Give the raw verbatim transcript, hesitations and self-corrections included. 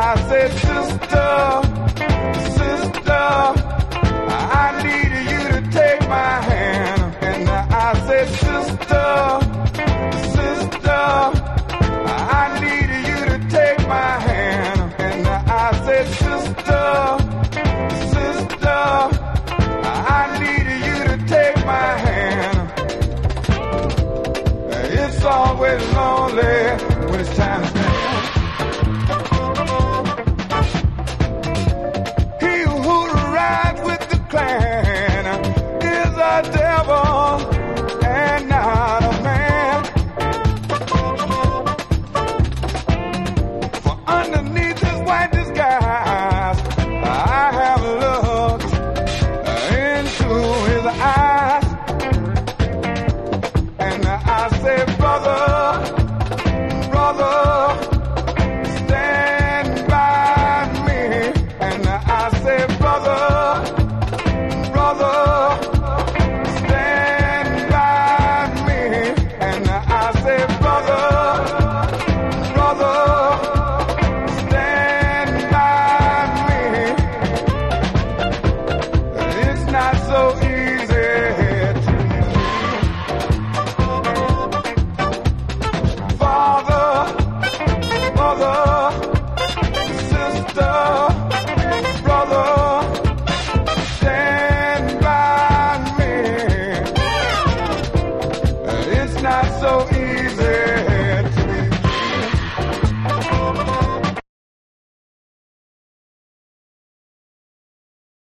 I said, sister, sister, I need you to take my hand. And I said, sister, sister, I need you to take my hand. And I said, sister, sister, I need you to take my hand. It's always lonely when it's time to stand. He who rides with the clan is a devil and not a man. For underneath his white disguise, I have looked into his eyes. And I say, brother, brother, stand by me. And I say, brother, brother, stand by me. And I say, brother, brother, stand by me. It's not so easy to Father, mother, sister, brother, stand by me. It's not so easy.